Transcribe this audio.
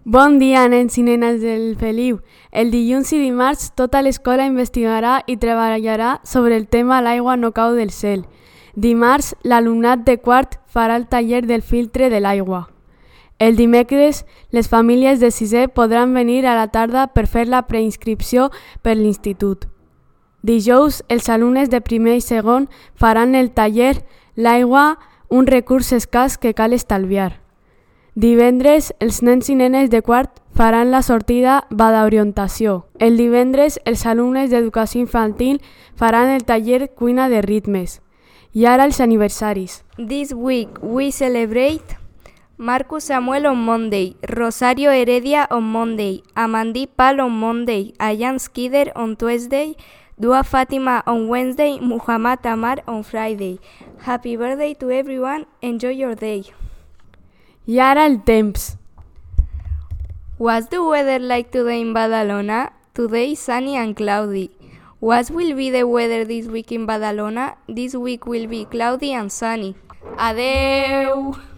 Bon dia, nens i nenes del Feliu. El dilluns i dimarts tota l'escola investigarà i treballarà sobre el tema l'aigua no cau del cel. Dimarts, l'alumnat de quart farà el taller del filtre de l'aigua. El dimecres, les famílies de sisè podran venir a la tarda per fer la preinscripció per l'institut. Dijous, els alumnes de primer i segon faran el taller L'aigua, un recurs escàs que cal estalviar. Divendres, els nens i nenes de quart faran la sortida Badaorientació. El divendres, els alumnes d'educació infantil faran el taller Cuina de ritmes. I ara els aniversaris. This week we celebrate Marcus Samuel on Monday, Rosario Heredia on Monday, Amandi Pal on Monday, Ayan Skider on Tuesday, Dua Fatima on Wednesday, Muhammad Amar on Friday. Happy birthday to everyone, enjoy your day. I ara el temps. What's the weather like today in Badalona? Today sunny and cloudy. What will be the weather this week in Badalona? This week will be cloudy and sunny. Adeu!